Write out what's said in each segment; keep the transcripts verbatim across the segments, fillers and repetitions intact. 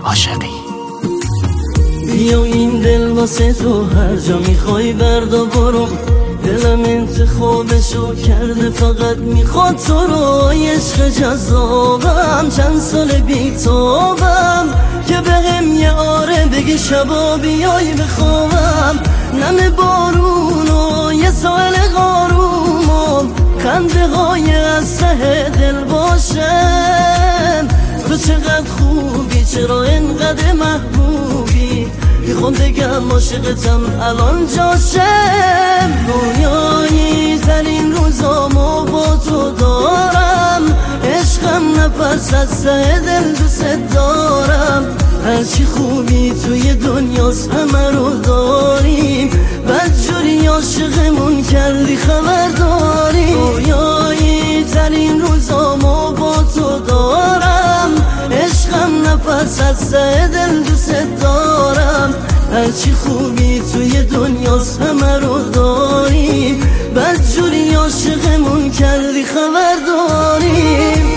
عاشقی. بیا این دل واسه تو هر جا میخوای بردا برو، دلم انتخابشو کرده فقط میخواد تو رو. عشق جذابم چند سال بیتابم که به هم یه آره بگی شبا بیای بخوابم. نم بارون و یه سال قاروم و خنده های از ته دل باشم. تو چقدر خوبی چرا انقدر محبوبی، میخوام بگم عاشقتم الان جاشم. رویایی ترین روزامو با تو دارم، عشقم نفس از ته دل دوست دارم. هرچی خوبی توی دنیاست همه رو داریم، بدجوری عاشقمون کردی خبر داری. رویایی ترین روزامو با تو دارم، عشقم نفس از ته دل دوست دارم. هرچی خوبی توی دنیاست همه رو داریم، بدجوری عاشقمون کردی خبر داریم.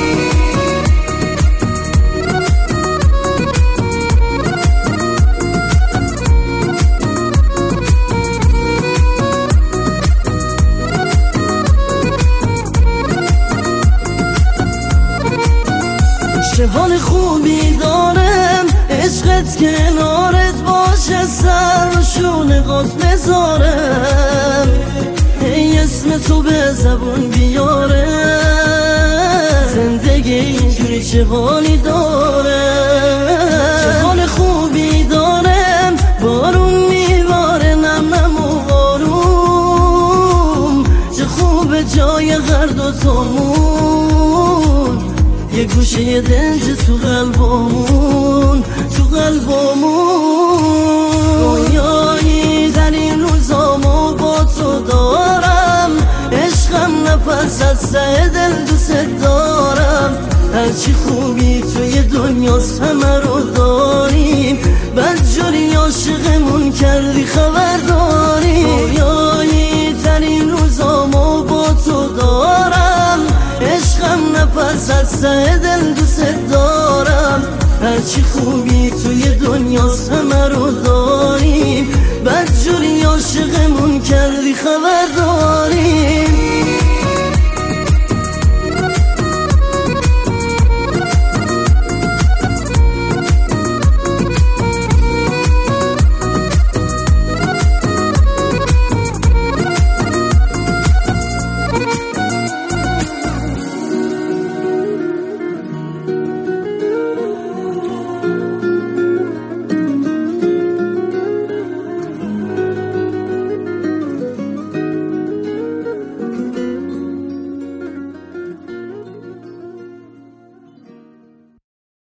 چه حال خوبی دارم عشقت کنارت باشه، سر و شونقات بذارم، ای اسم تو به زبون بیاره. زندگی اینجوری چه حالی داره، چه حال خوبی دارم. بارون میباره نم نم و بارون، چه خوب جای غرد و تامون، یه گوشه دنج تو قلبمون تو قلبمون. رویایی در این روزامو با تو دارم، عشقم نفس از ته دل دوست دارم. هرچی خوبی توی دنیاست همه رو داریم، بدجوری عاشقمون کردی خبر داری. رویایی در این روزامو با تو دارم، عشقم نفس از ته دل دوست دارم. هرچی خوبی توی دنیاست همه رو داریم، بدجوری عاشقمون کردی خبر داری.